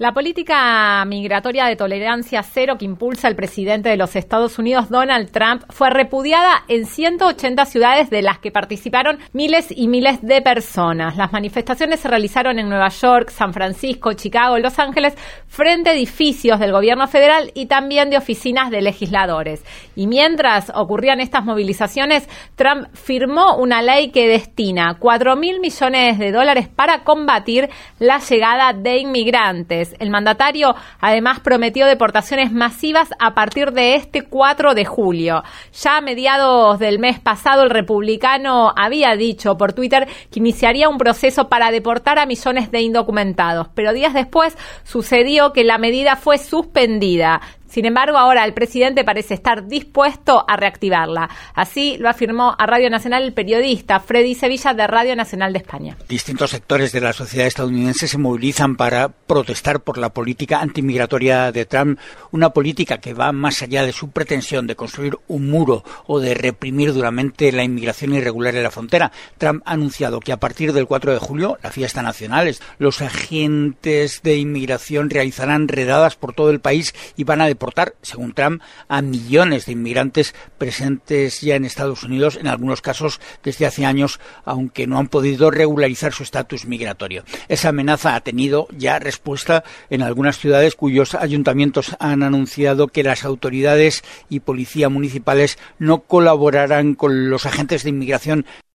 La política migratoria de tolerancia cero que impulsa el presidente de los Estados Unidos, Donald Trump, fue repudiada en 180 ciudades de las que participaron miles y miles de personas. Las manifestaciones se realizaron en Nueva York, San Francisco, Chicago, Los Ángeles, frente a edificios del gobierno federal y también de oficinas de legisladores. Y mientras ocurrían estas movilizaciones, Trump firmó una ley que destina $4.000 millones para combatir la llegada de inmigrantes. El mandatario además prometió deportaciones masivas a partir de este 4 de julio. Ya a mediados del mes pasado, el republicano había dicho por Twitter que iniciaría un proceso para deportar a millones de indocumentados, pero días después sucedió que la medida fue suspendida. Sin embargo, ahora el presidente parece estar dispuesto a reactivarla. Así lo afirmó a Radio Nacional el periodista Freddy Sevilla de Radio Nacional de España. Distintos sectores de la sociedad estadounidense se movilizan para protestar por la política antimigratoria de Trump, una política que va más allá de su pretensión de construir un muro o de reprimir duramente la inmigración irregular en la frontera. Trump ha anunciado que a partir del 4 de julio, la fiesta nacional, los agentes de inmigración realizarán redadas por todo el país y van a deportar, según Trump, a millones de inmigrantes presentes ya en Estados Unidos, en algunos casos desde hace años, aunque no han podido regularizar su estatus migratorio. Esa amenaza ha tenido ya respuesta en algunas ciudades cuyos ayuntamientos han anunciado que las autoridades y policía municipales no colaborarán con los agentes de inmigración